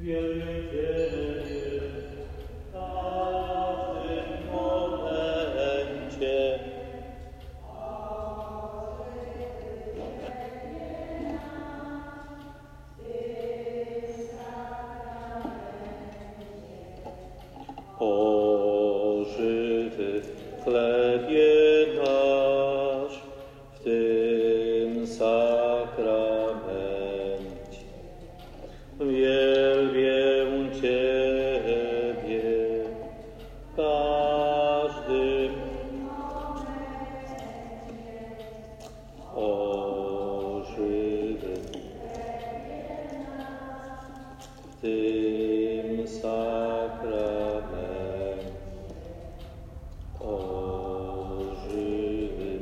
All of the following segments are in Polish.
O żywy chlebie nasz w tym sakramencie, wielbię Ciebie każdym. O żywy w tym sakramencie, o żywy.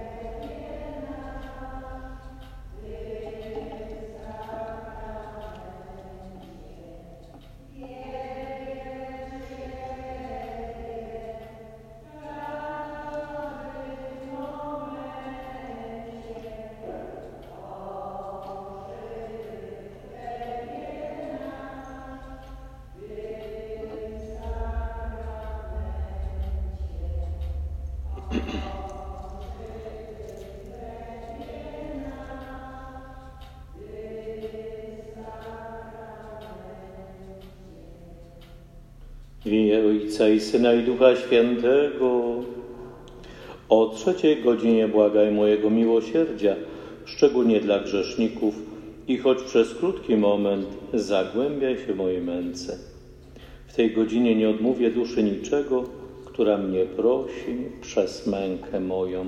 W imię Ojca i Syna i Ducha Świętego. O 3:00 błagaj mojego miłosierdzia, szczególnie dla grzeszników, i choć przez krótki moment zagłębiaj się w mojej męce. W tej godzinie nie odmówię duszy niczego, która mnie prosi przez mękę moją.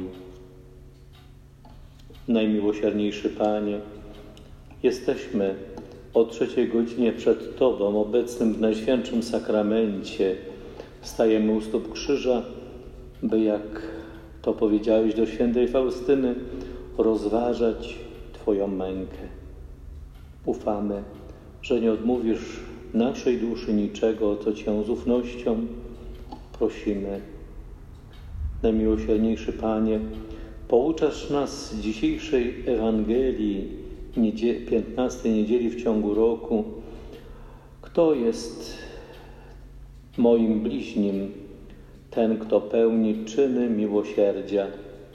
Najmiłosierniejszy Panie, jesteśmy o 3:00 przed Tobą, obecnym w Najświętszym Sakramencie. Stajemy u stóp krzyża, by, jak to powiedziałeś do świętej Faustyny, rozważać Twoją mękę. Ufamy, że nie odmówisz naszej duszy niczego, o co Cię z ufnością prosimy. Najmiłosierniejszy Panie, pouczasz nas z dzisiejszej Ewangelii, 15 niedzieli w ciągu roku. Kto jest moim bliźnim? Ten, kto pełni czyny miłosierdzia.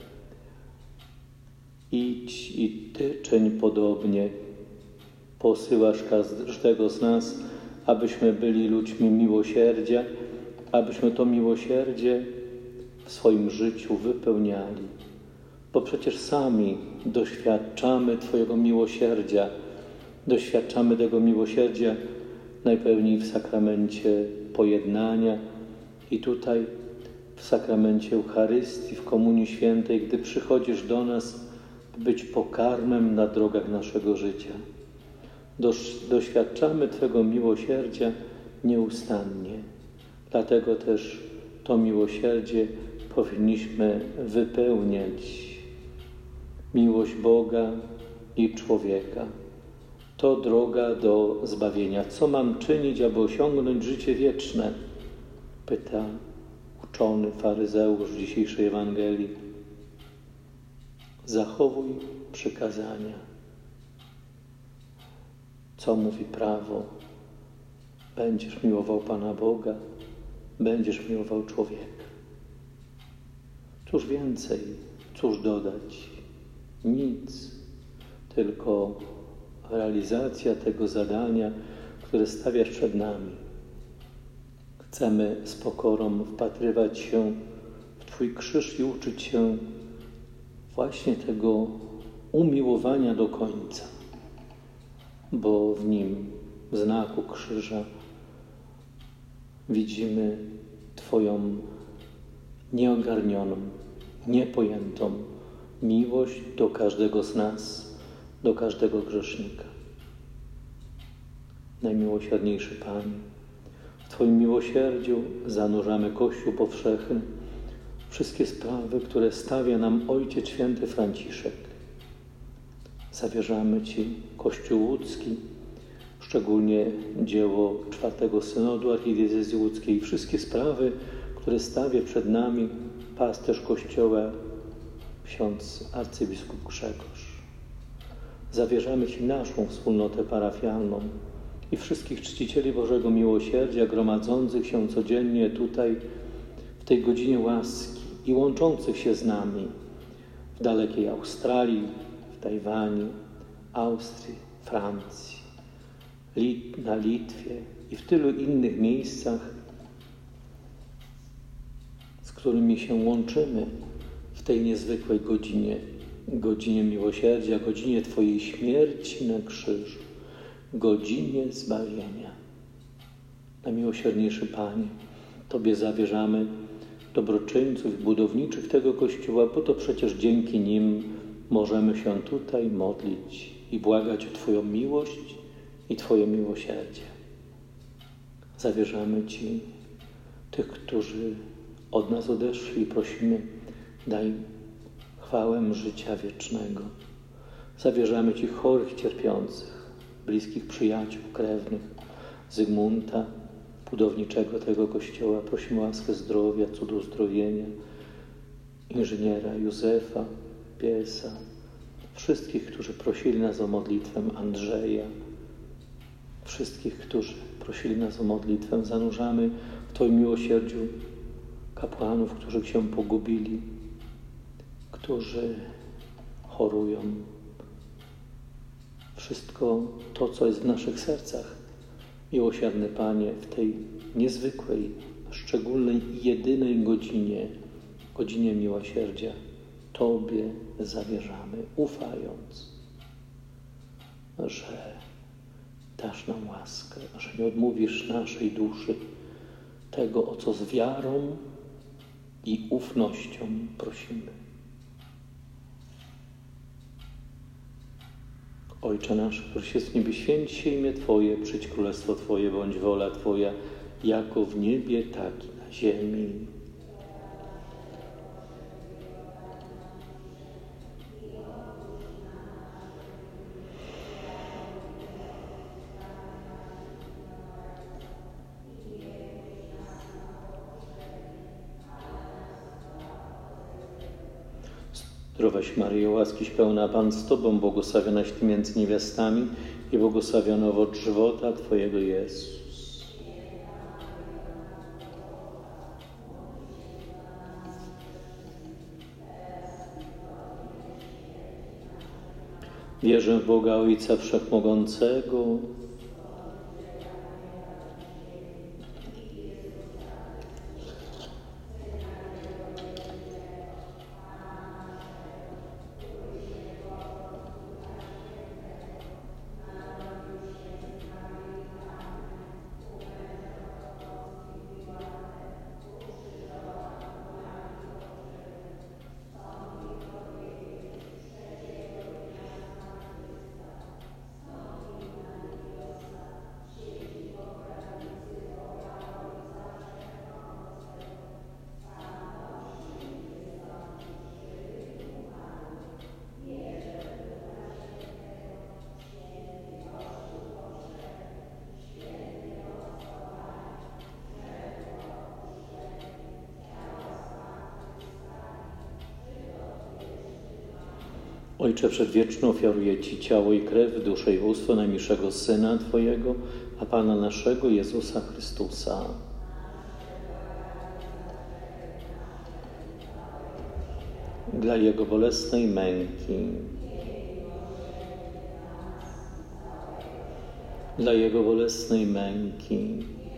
Idź i Ty czyń podobnie. Posyłasz każdego z nas, abyśmy byli ludźmi miłosierdzia, abyśmy to miłosierdzie w swoim życiu wypełniali. Bo przecież sami doświadczamy Twojego miłosierdzia, doświadczamy tego miłosierdzia najpełniej w sakramencie pojednania i tutaj w sakramencie Eucharystii, w Komunii Świętej, gdy przychodzisz do nas, by być pokarmem na drogach naszego życia. Doświadczamy Twego miłosierdzia nieustannie. Dlatego też to miłosierdzie powinniśmy wypełniać. Miłość Boga i człowieka to droga do zbawienia. Co mam czynić, aby osiągnąć życie wieczne? Pyta uczony faryzeusz w dzisiejszej Ewangelii. Zachowuj przykazania. Co mówi prawo? Będziesz miłował Pana Boga, będziesz miłował człowieka. Cóż więcej, cóż dodać? Nic, tylko realizacja tego zadania, które stawiasz przed nami. Chcemy z pokorą wpatrywać się w Twój krzyż i uczyć się właśnie tego umiłowania do końca, bo w nim, w znaku krzyża, widzimy Twoją nieogarnioną, niepojętą miłość do każdego z nas, do każdego grzesznika. Najmiłosierniejszy Panie, w Twoim miłosierdziu zanurzamy Kościół powszechny, wszystkie sprawy, które stawia nam Ojciec Święty Franciszek. Zawierzamy Ci Kościół łódzki, szczególnie dzieło czwartego synodu archidiecezji łódzkiej i wszystkie sprawy, które stawia przed nami pasterz Kościoła, ksiądz arcybiskup Grzegorz. Zawierzamy Ci naszą wspólnotę parafialną, i wszystkich czcicieli Bożego Miłosierdzia gromadzących się codziennie tutaj w tej godzinie łaski i łączących się z nami w dalekiej Australii, w Tajwanie, Austrii, Francji, na Litwie i w tylu innych miejscach, z którymi się łączymy w tej niezwykłej godzinie miłosierdzia, godzinie Twojej śmierci na krzyżu, godzinie zbawienia. Najmiłosierniejszy Panie, Tobie zawierzamy dobroczyńców, budowniczych tego Kościoła, bo to przecież dzięki nim możemy się tutaj modlić i błagać o Twoją miłość i Twoje miłosierdzie. Zawierzamy Ci tych, którzy od nas odeszli, prosimy, daj chwałę życia wiecznego. Zawierzamy Ci chorych, cierpiących, bliskich przyjaciół, krewnych, Zygmunta, budowniczego tego Kościoła. Prosimy o łaskę zdrowia, cudu uzdrowienia, inżyniera Józefa, piesa, wszystkich, którzy prosili nas o modlitwę, Andrzeja, wszystkich, którzy prosili nas o modlitwę. Zanurzamy w Twoim miłosierdziu kapłanów, którzy się pogubili, którzy chorują. Wszystko to, co jest w naszych sercach, miłosierny Panie, w tej niezwykłej, szczególnej i jedynej godzinie miłosierdzia, Tobie zawierzamy, ufając, że dasz nam łaskę, że nie odmówisz naszej duszy tego, o co z wiarą i ufnością prosimy. Ojcze nasz, któryś jest w niebie, święć się imię Twoje, przyjdź królestwo Twoje, bądź wola Twoja, jako w niebie, tak i na ziemi. Zdrowaś Maryjo, łaskiś pełna, Pan z Tobą, błogosławionaś Ty między niewiastami i błogosławiony owoc żywota Twojego Jezus. Wierzę w Boga Ojca Wszechmogącego, Ojcze Przedwieczny, ofiaruję Ci ciało i krew, duszę i bóstwo najmilszego Syna Twojego, a Pana naszego Jezusa Chrystusa. Dla Jego bolesnej męki, dla Jego bolesnej męki,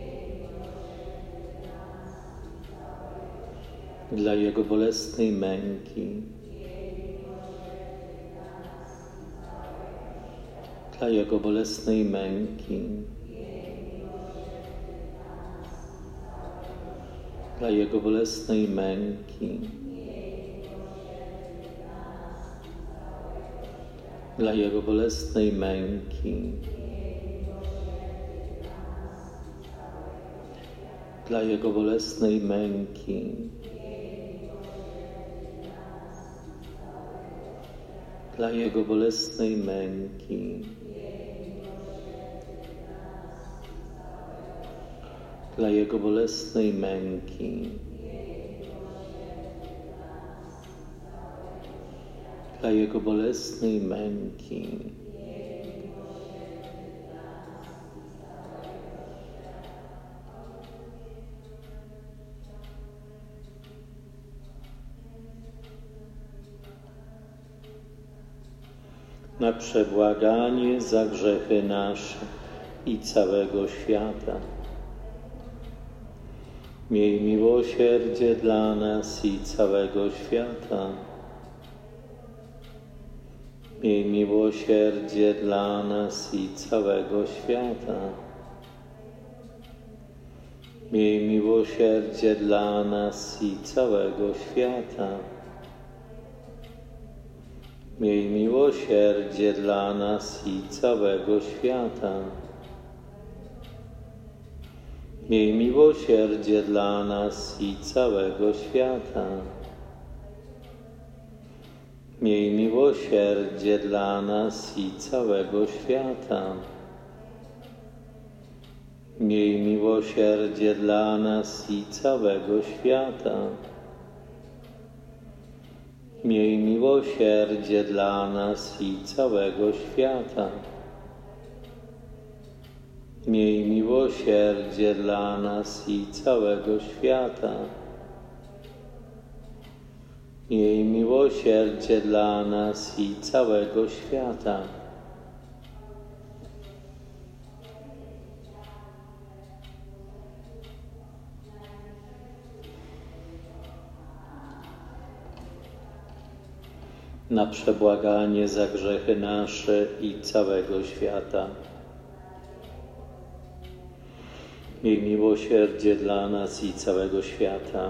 dla Jego bolesnej męki, dla Jego bolesnej męki, dla Jego bolesnej męki, dla Jego bolesnej męki, dla Jego bolesnej męki, dla Jego bolesnej męki, dla Jego bolesnej męki, dla Jego bolesnej męki, na przebłaganie za grzechy nasze i całego świata. Miej miłosierdzie dla nas i całego świata. Miej miłosierdzie dla nas i całego świata. Miej miłosierdzie dla nas i całego świata. Miej miłosierdzie dla nas i całego świata. Miej miłosierdzie dla nas i całego świata. Miej miłosierdzie dla nas i całego świata. Miej miłosierdzie dla nas i całego świata. Miej miłosierdzie dla nas i całego świata. Miej miłosierdzie dla nas i całego świata. Miej miłosierdzie dla nas i całego świata. Na przebłaganie za grzechy nasze i całego świata. Miej miłosierdzie dla nas i całego świata.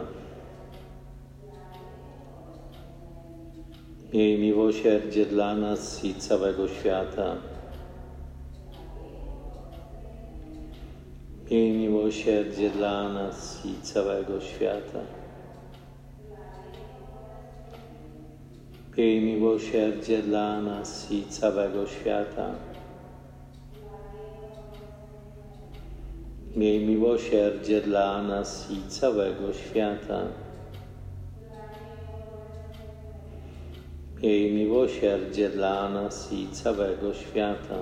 Miej miłosierdzie dla nas i całego świata. Miej miłosierdzie dla nas i całego świata. Miej miłosierdzie dla nas i całego świata. Miej miłosierdzie dla nas i całego świata. Miej miłosierdzie dla nas i całego świata.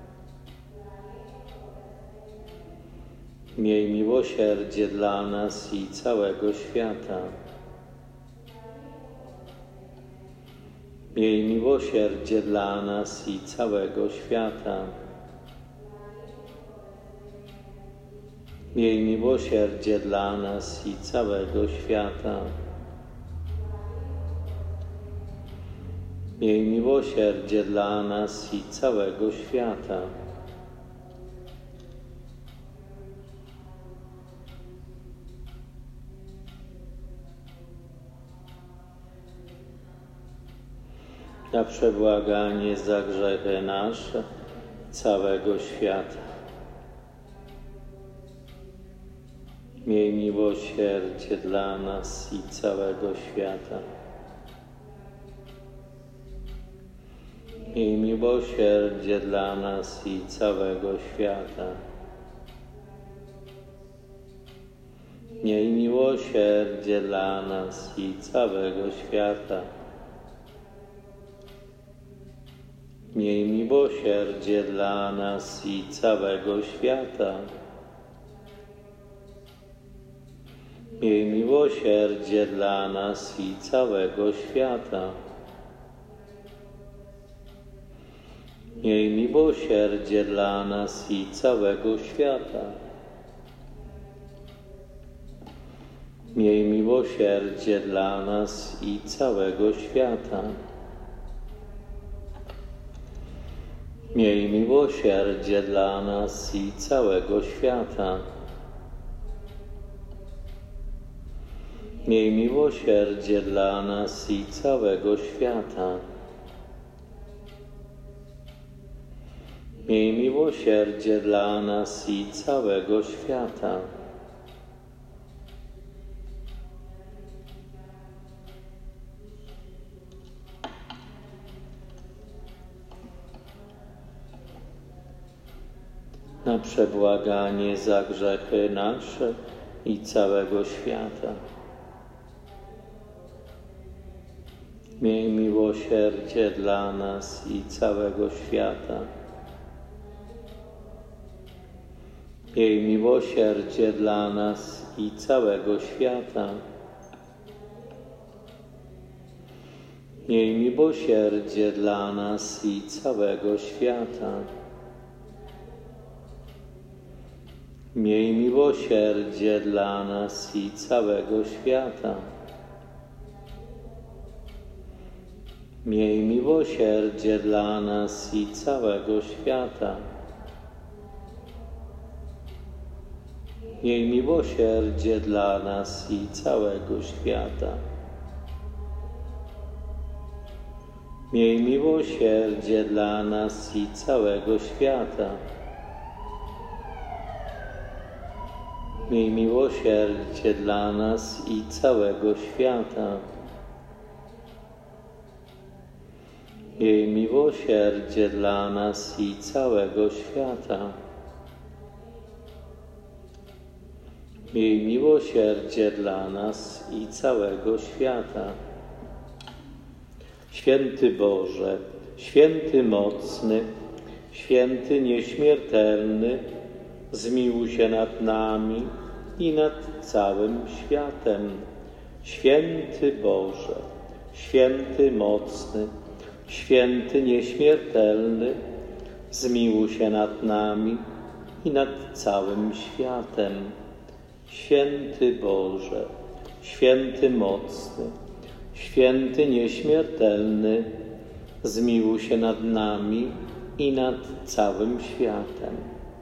Miej miłosierdzie dla nas i całego świata. Miej miłosierdzie dla nas i całego świata. Miej miłosierdzie dla nas i całego świata. Miej miłosierdzie dla nas i całego świata. Na przebłaganie za grzechy nasze całego świata. Miej miłosierdzie dla nas i całego świata. Miej miłosierdzie dla nas i całego świata. Miej miłosierdzie dla nas i całego świata. Miej miłosierdzie dla nas i całego świata. Miej miłosierdzie dla nas i całego świata. Miej miłosierdzie dla nas i całego świata. Miej miłosierdzie dla nas i całego świata. Miej miłosierdzie dla nas i całego świata. Miej miłosierdzie dla nas i całego świata. Miej miłosierdzie dla nas i całego świata. Na przebłaganie za grzechy nasze i całego świata. Miej miłosierdzie dla nas i całego świata. Miej miłosierdzie dla nas i całego świata. Miej miłosierdzie dla nas i całego świata. Miej miłosierdzie dla nas i całego świata. Miej miłosierdzie dla nas i całego świata. Miej miłosierdzie dla nas i całego świata. Miej miłosierdzie dla nas i całego świata. Miej miłosierdzie dla nas i całego świata. Miej miłosierdzie dla nas i całego świata. Miej miłosierdzie dla nas i całego świata. Święty Boże, święty mocny, święty nieśmiertelny, zmiłuj się nad nami i nad całym światem. Święty Boże, święty mocny, święty nieśmiertelny, zmiłuj się nad nami i nad całym światem. Święty Boże, święty mocny, święty nieśmiertelny, zmiłuj się nad nami i nad całym światem.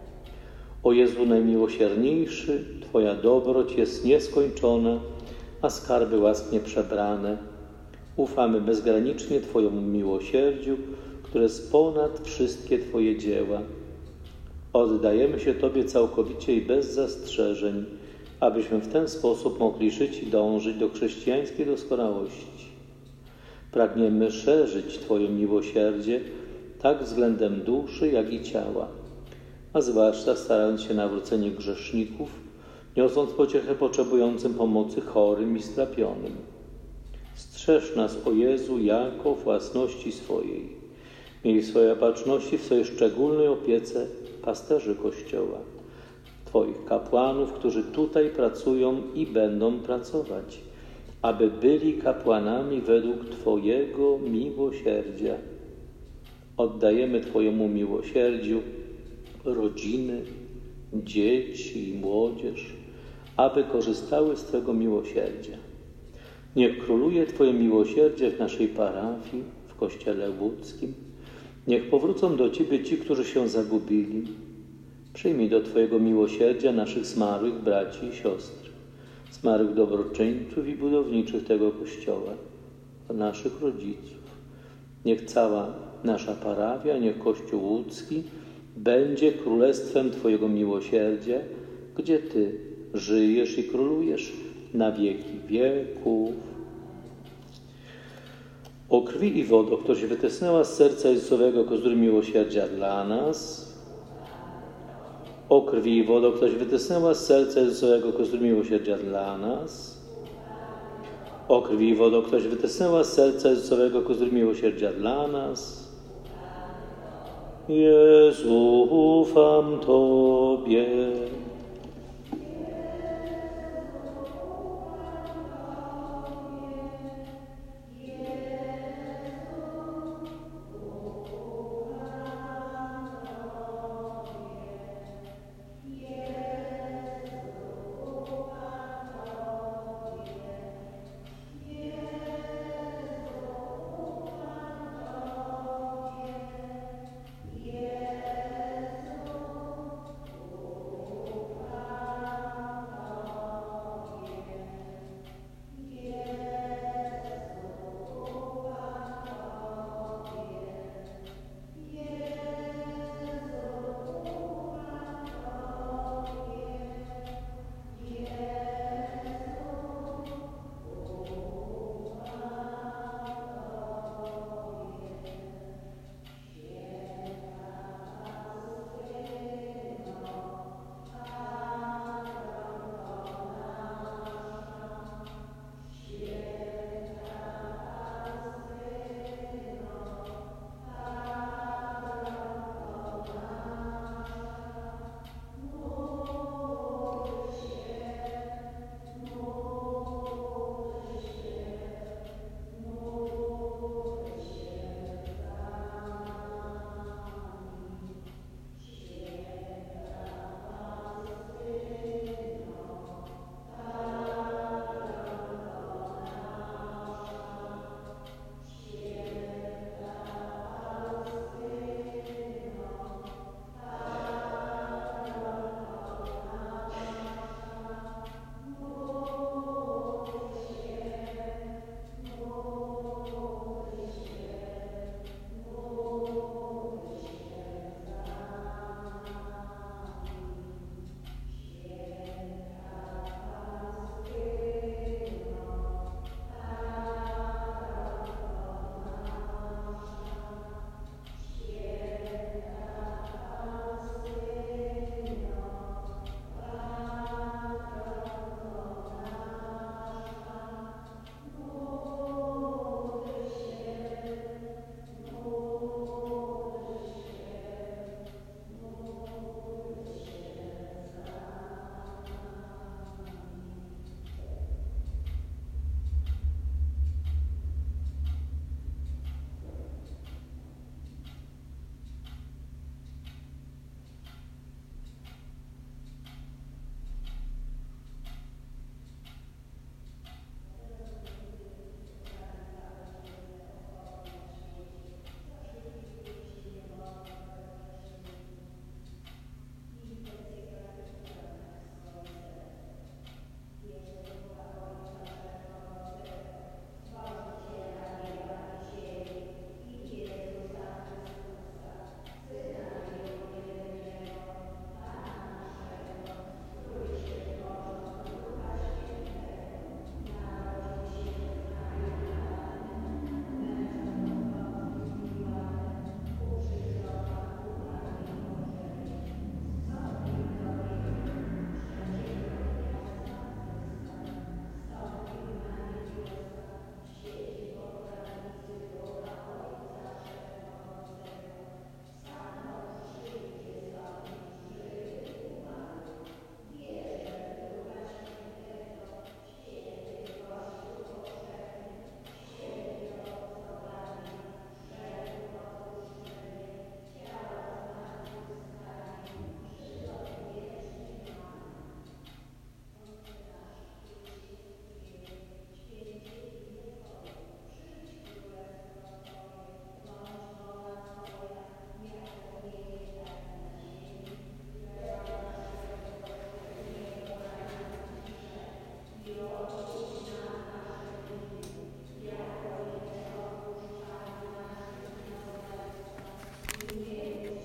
O Jezu najmiłosierniejszy, Twoja dobroć jest nieskończona, a skarby łask nieprzebrane. Ufamy bezgranicznie Twojemu miłosierdziu, które jest ponad wszystkie Twoje dzieła. Oddajemy się Tobie całkowicie i bez zastrzeżeń, abyśmy w ten sposób mogli żyć i dążyć do chrześcijańskiej doskonałości. Pragniemy szerzyć Twoje miłosierdzie tak względem duszy, jak i ciała, a zwłaszcza starając się nawrócenie grzeszników, niosąc pociechę potrzebującym pomocy chorym i strapionym. Strzeż nas, o Jezu, jako własności swojej. Miej w swojej opatrzności, w swojej szczególnej opiece pasterzy Kościoła, Twoich kapłanów, którzy tutaj pracują i będą pracować, aby byli kapłanami według Twojego miłosierdzia. Oddajemy Twojemu miłosierdziu rodziny, dzieci i młodzież, aby korzystały z Twojego miłosierdzia. Niech króluje Twoje miłosierdzie w naszej parafii, w Kościele Łódzkim. Niech powrócą do Ciebie ci, którzy się zagubili. Przyjmij do Twojego miłosierdzia naszych zmarłych braci i siostry, zmarłych dobroczyńców i budowniczych tego Kościoła, naszych rodziców. Niech cała nasza parafia, niech Kościół Łódzki będzie królestwem Twojego miłosierdzia, gdzie Ty żyjesz i królujesz na wieki wieków. O krwi i wodo, która się wytysnęła z serca Jezusowego kozdry miłosierdzia dla nas. O krwi i wodo, która się wytysnęła z serca Jezusowego kozdry miłosierdzia dla nas. O krwi i wodo, która się wytysnęła z serca Jezusowego kozdry miłosierdzia dla nas. Jezu, ufam Tobie.